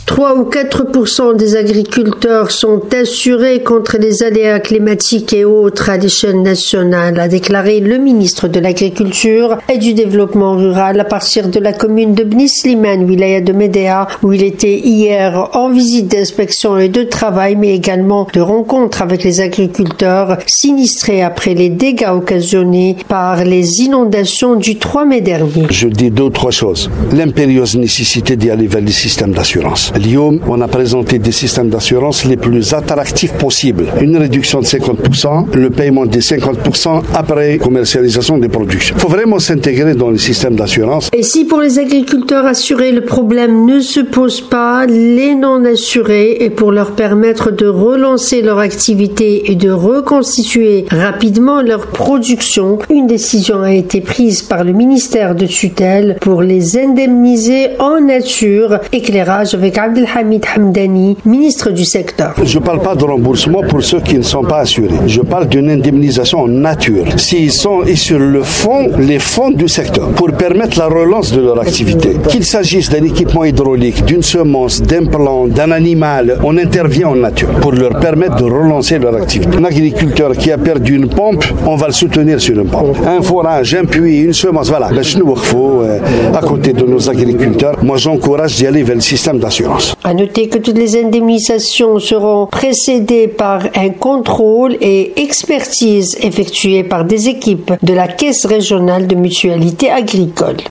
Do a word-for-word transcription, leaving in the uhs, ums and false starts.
trois ou quatre pour cent des agriculteurs sont assurés contre les aléas climatiques et autres à l'échelle nationale, a déclaré le ministre de l'Agriculture et du Développement rural à partir de la commune de Bni Slimane, wilaya de Médéa, où il était hier en visite d'inspection et de travail, mais également de rencontre avec les agriculteurs sinistrés après les dégâts occasionnés par les inondations du trois mai dernier. Je dis deux ou trois choses. L'impérieuse nécessité d'y aller vers les systèmes d'assurance. Lyon, on a présenté des systèmes d'assurance les plus attractifs possibles. Une réduction de cinquante pour cent, le paiement des cinquante pour cent après commercialisation des produits. Il faut vraiment s'intégrer dans les systèmes d'assurance. Et si pour les agriculteurs assurés, le problème ne se pose pas, les non-assurés, et pour leur permettre de relancer leur activité et de reconstituer rapidement leur production, une décision a été prise par le ministère de tutelle pour les indemniser en nature. Éclairage avec Abdelhamid Hamdani, ministre du secteur. Je ne parle pas de remboursement pour ceux qui ne sont pas assurés. Je parle d'une indemnisation en nature. S'ils sont sur le fond, les fonds du secteur, pour permettre la relance de leur activité. Qu'il s'agisse d'un équipement hydraulique, d'une semence, d'un plan, d'un animal, on intervient en nature pour leur permettre de relancer leur activité. Un agriculteur qui a perdu une pompe, on va le soutenir sur une pompe. Un forage, un puits, une semence, voilà. À côté de nos agriculteurs, moi j'encourage d'y aller vers le système d'assurance. À noter que toutes les indemnisations seront précédées par un contrôle et expertise effectuée par des équipes de la Caisse régionale de mutualité agricole.